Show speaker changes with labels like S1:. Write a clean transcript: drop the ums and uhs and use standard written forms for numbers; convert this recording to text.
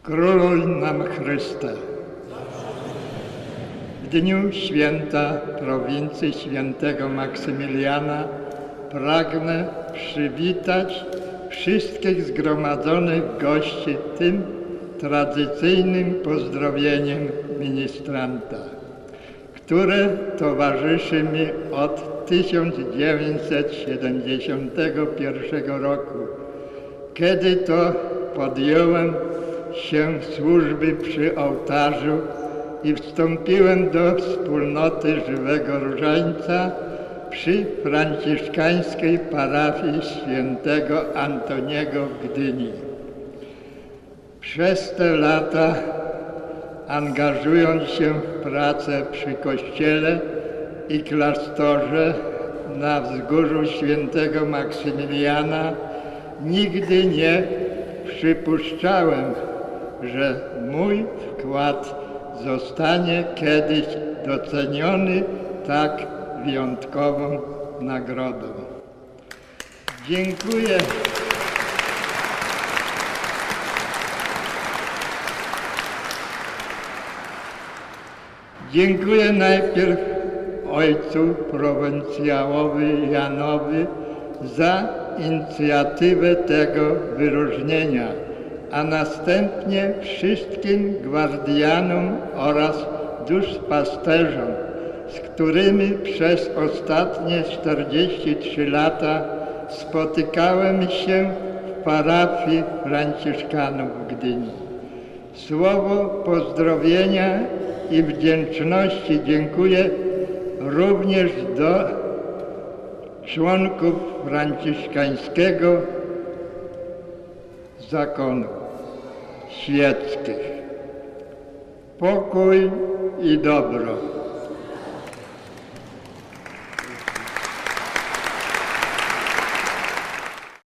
S1: Króluj nam Chryste. W dniu święta prowincji świętego Maksymiliana pragnę przywitać wszystkich zgromadzonych gości tym tradycyjnym pozdrowieniem ministranta, które towarzyszy mi od 1971 roku, kiedy to podjąłem się służby przy ołtarzu i wstąpiłem do wspólnoty Żywego Różańca przy franciszkańskiej parafii świętego Antoniego w Gdyni. Przez te lata, angażując się w pracę przy kościele i klasztorze na wzgórzu świętego Maksymiliana, nigdy nie przypuszczałem, że mój wkład zostanie kiedyś doceniony tak wyjątkową nagrodą. Dziękuję. Dziękuję najpierw ojcu prowincjałowi Janowi za inicjatywę tego wyróżnienia, a następnie wszystkim gwardianom oraz duszpasterzom, z którymi przez ostatnie 43 lata spotykałem się w parafii franciszkanów w Gdyni. Słowo pozdrowienia i wdzięczności dziękuję również do członków franciszkańskiego zakonu świeckich. Pokój i dobro.